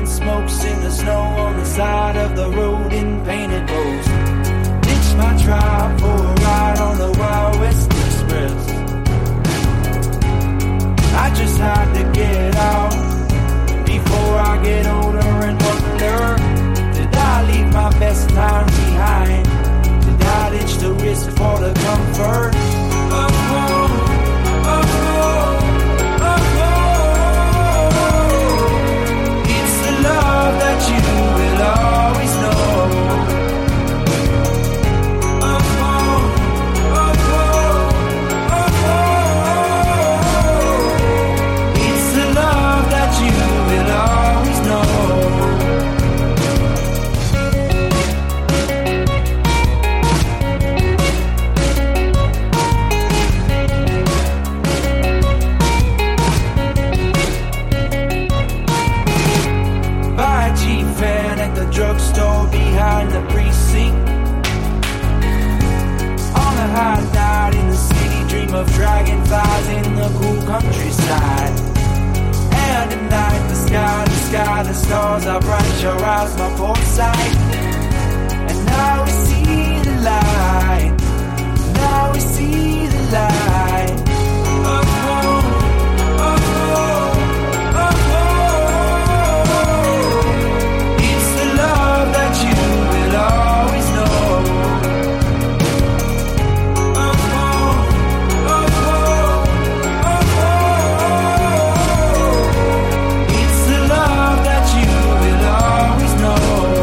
smokes in the snow on the side of the road in painted bows. Ditch my tribe for a ride on the Wild West Express. I just had to get out before I get older and wonder, did I leave my best times behind? Did I ditch the risk for the comfort of home, of home, of home? It's the love that you will always know. Of home, of home, of home. It's the love that you will always know. Drugstore behind the precinct. On a hot night in the city, dream of dragonflies in the cool countryside. And at night, the sky, the stars are bright. Your eyes, my port sight. And now we see the light. Now we see the light. Of home, of home, of home. It's the love that you will always know. Of home, of home, of home. It's the love that you will always know.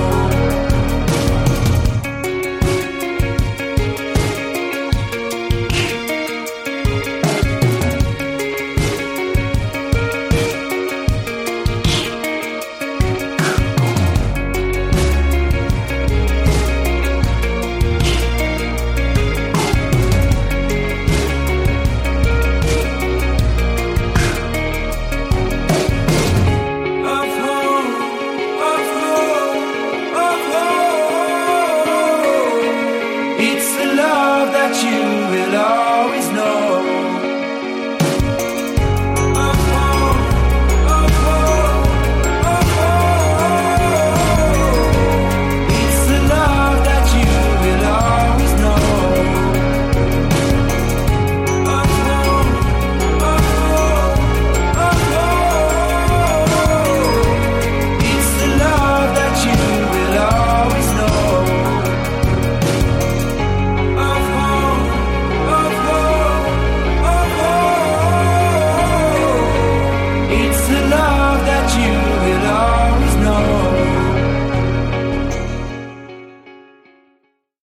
Of home, of home, of home. It's the love that you will always